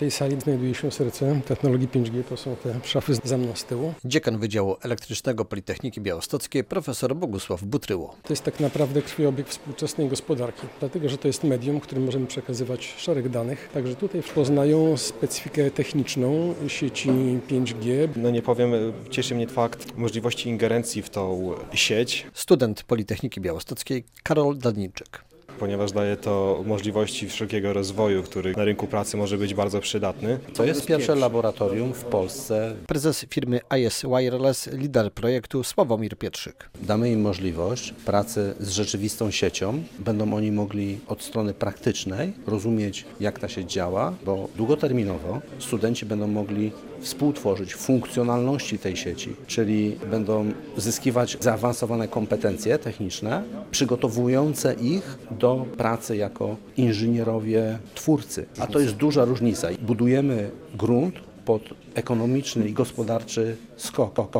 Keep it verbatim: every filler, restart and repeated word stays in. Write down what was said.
tej sali znajduje się serce technologii pięć G, to są te szafy za mną z tyłu. Dziekan Wydziału Elektrycznego Politechniki Białostockiej profesor Bogusław Butryło. To jest tak naprawdę krwiobieg współczesnej gospodarki, dlatego że to jest medium, którym możemy przekazywać szereg danych. Także tutaj poznają specyfikę techniczną sieci pięć G. No nie powiem, cieszy mnie fakt możliwości ingerencji w tą sieć. Student Politechniki Białostockiej Karol Danilczyk. Ponieważ daje to możliwości wszelkiego rozwoju, który na rynku pracy może być bardzo przydatny. To jest pierwsze laboratorium w Polsce. Prezes firmy I S Wireless, lider projektu Sławomir Pietrzyk. Damy im możliwość pracy z rzeczywistą siecią. Będą oni mogli od strony praktycznej rozumieć, jak ta sieć działa, bo długoterminowo studenci będą mogli współtworzyć funkcjonalności tej sieci, czyli będą zyskiwać zaawansowane kompetencje techniczne, przygotowujące ich do pracy jako inżynierowie twórcy. A to jest duża różnica. Budujemy grunt pod ekonomiczny i gospodarczy skok.